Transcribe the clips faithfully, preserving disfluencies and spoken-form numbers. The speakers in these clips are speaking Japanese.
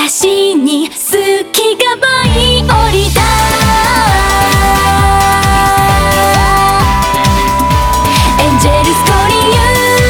私に好きが舞い降りたエンジェルスコーリング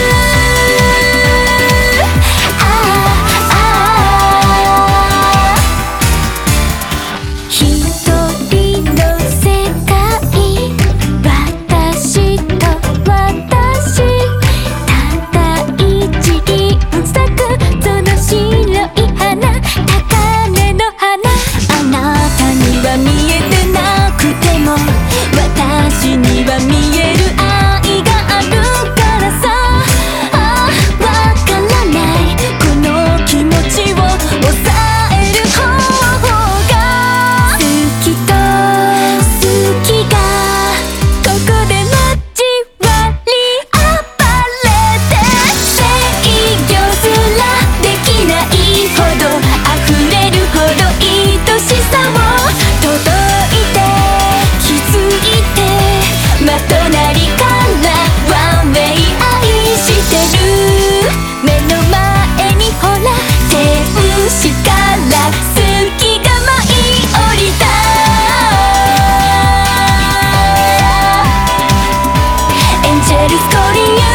私には見える愛があるからさああわからないこの気持ちを抑える方が好きと好きがここで交わり暴れて制御すらできないほど溢れるほど愛しさを届いて気づいてまとなりからワンウェイ愛してる目の前にほら天使から好きが舞い降りたエンジェルスコーリング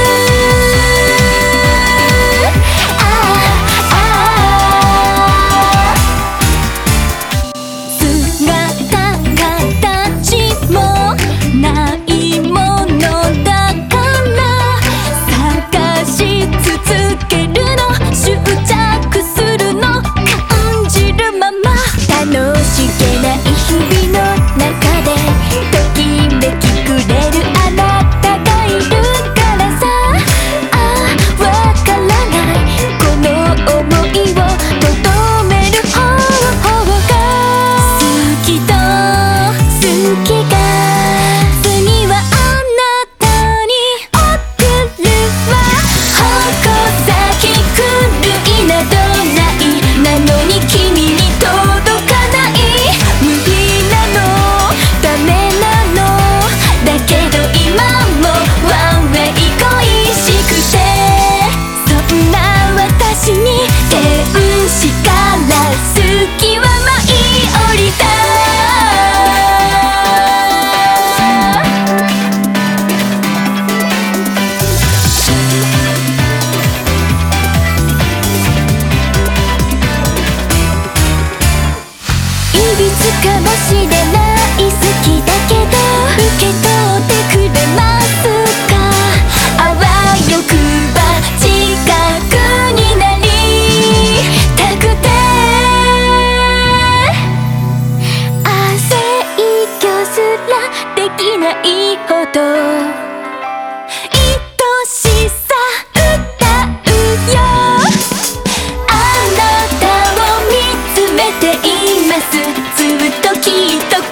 かもしれない好きだけど受け取ってくれますかあわよくば近くになりたくて制御すらできないほど愛しさ歌うよあなたを見つめていますずっときっと